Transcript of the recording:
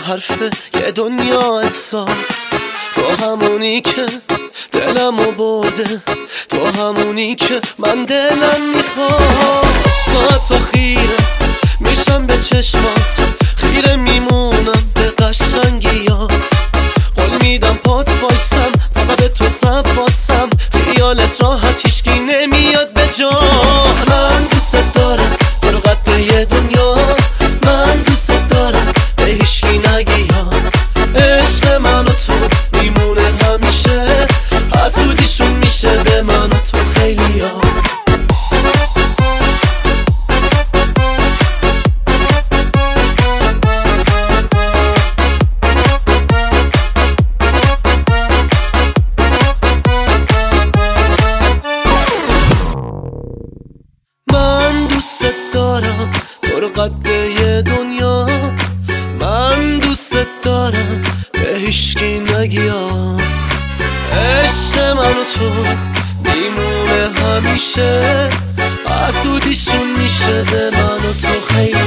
حرف یه دنیا احساس. تو همونی که دلمو برده، تو همونی که من دلم میخواد. ساعت خیره میشم به چشمات، خیره میمونم به قشنگیات. قول میدم پات باشم فقط به تو سباسم، خیالت راحت هیچکی نمیاد به جا. من دوست دارم تو رو قد یه دنیا، من دوست دارم به هیچکی نگی یا. عشق من و تو میمونه همیشه، حسودیشون میشه به من و تو خیلی ها. من دوست دارم تو رو قد یه دنیا، من دوست دارم به هیچکی نگیم. عشق من و تو میمونه همیشه، حسودیشون میشه به من و تو خیلی